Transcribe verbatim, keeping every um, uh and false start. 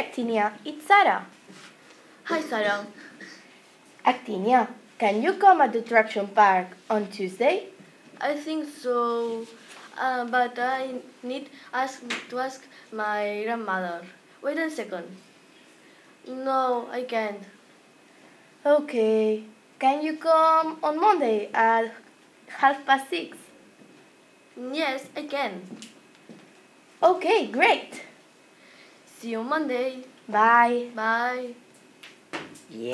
Actinia, it's Sarah. Hi, Sarah. Actinia, can you come at the attraction park on Tuesday? I think so, uh, but I need ask to ask my grandmother. Wait a second. No, I can't. Okay. Can you come on Monday at half past six? Yes, I can. Okay, great. See you Monday. Bye. Bye.